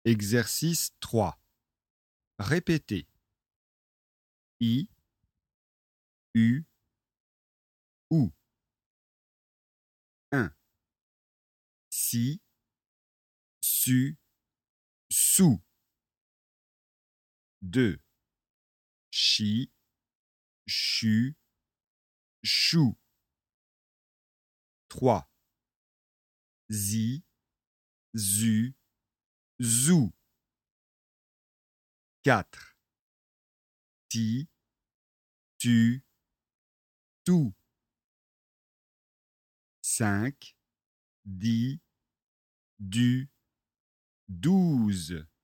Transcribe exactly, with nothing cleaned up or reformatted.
Exercice trois. Répétez. I, U, ou. un. Si, su, sous. deux. Chi, chu, chou. trois. Zi, zu, zou. quatre. Ti, tu, tout. cinq. Di, du, douze.